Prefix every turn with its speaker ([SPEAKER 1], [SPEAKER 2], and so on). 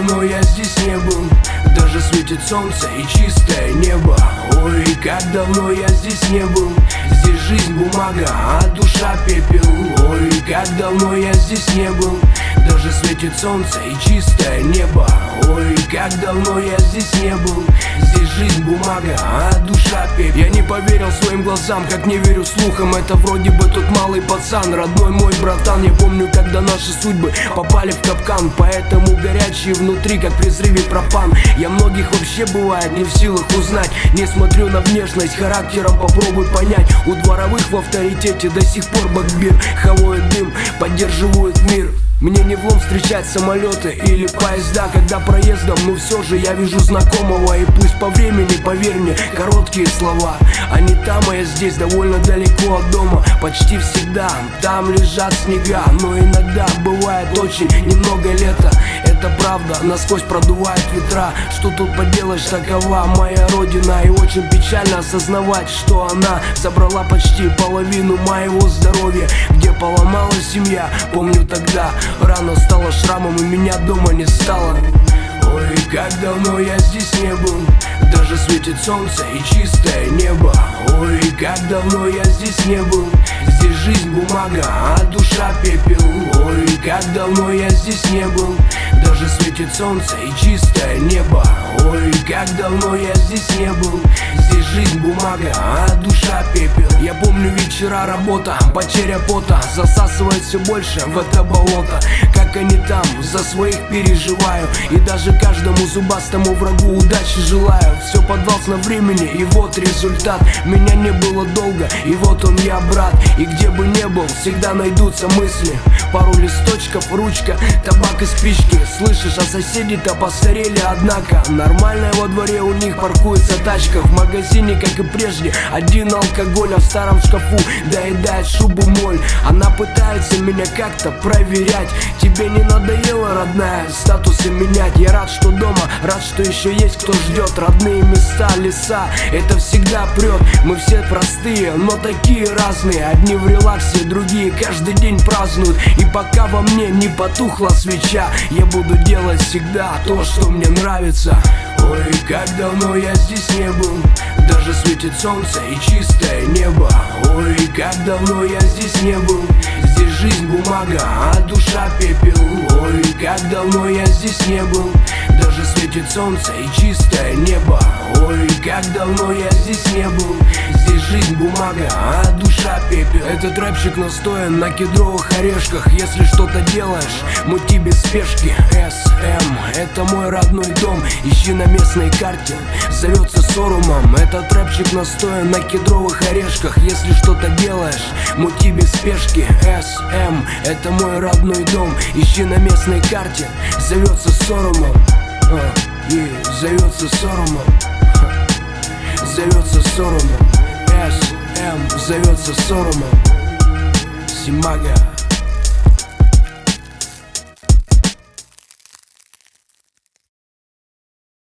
[SPEAKER 1] давно я здесь не был, даже светит солнце и чистое небо. Ой, как давно я здесь не был, здесь жизнь бумага, а душа пепел. Ой, как давно я здесь не был, даже светит солнце и чистое небо. Ой, как давно я здесь не был, здесь жизнь бумага, а душа пепел. Я не поверил своим глазам, как не верю слухам. Это вроде бы тот малый пацан, родной мой братан. Я помню, когда наши судьбы попали в капкан, поэтому горячие внутри, как при взрыве пропан. Я многих вообще бывает не в силах узнать. Не смотрю на внешность, характером попробуй понять. У дворовых в авторитете до сих пор бакбир, хавает дым, поддерживают мир. Мне не влом встречать самолеты или поезда, когда проездом, но все же я вижу знакомого. И пусть по времени, поверь мне, короткие слова. Они там, а я здесь, довольно далеко от дома. Почти всегда там лежат снега, но иногда бывает очень немного лета. Это правда, насквозь продувает ветра. Что тут поделаешь, такова моя родина. И очень печально осознавать, что она забрала почти половину моего здоровья. Где поломалась семья, помню тогда. Рана стала шрамом, и меня дома не стало. Ой, как давно я здесь не был, даже светит солнце и чистое небо. Ой, как давно я здесь не был, здесь жизнь бумага, а душа пепел. Ой, как давно я здесь не был, даже светит солнце и чистое небо. Ой, как давно я здесь не был, здесь жизнь бумага, а душа пепел. Я помню вечера, работа, потеря пота засасывает все больше в это болото. Как они там, за своих переживаю, и даже каждому зубастому врагу удачи желаю. Все подвластно времени, и вот результат. Меня не было долго, и вот он я, брат. И где бы ни был, всегда найдутся мысли. Пару листочков, ручка, табак и спички. Слышишь, а соседи-то постарели, однако нормальная во дворе у них паркуется тачка. В магазине, как и прежде, один алкоголь, а в старом шкафу доедает шубу моль. Она пытается меня как-то проверять. Тебе не надоело, родная, статусы менять? Я рад, что дома, рад, что еще есть кто ждет. Родные места, леса, это всегда прет. Мы все простые, но такие разные. Одни в релаксе, другие каждый день празднуют. И пока во мне не потухла свеча, я буду делать всегда то, что мне нравится. Ой, как давно я здесь не был, даже светит солнце и чистое небо. Ой, как давно я здесь не был, здесь жизнь бумага, а душа пепел. Ой, как давно я здесь не был, даже светит солнце и чистое небо. Ой, как давно я здесь не был, здесь жизнь бумага, а душа пепел. Этот рэпчик настоен на кедровых орешках. Если что-то делаешь, мути без спешки. СМ, это мой родной дом, ищи на местной карте, зовется Сорумом. Этот рэпчик настоен на кедровых орешках. Если что-то делаешь, мути без спешки. СМ, это мой родной дом, ищи на местной карте, зовется Сорумом. И зовется Сорумом, зовется Сорумом. СМ, зовется Сорумом. Симага.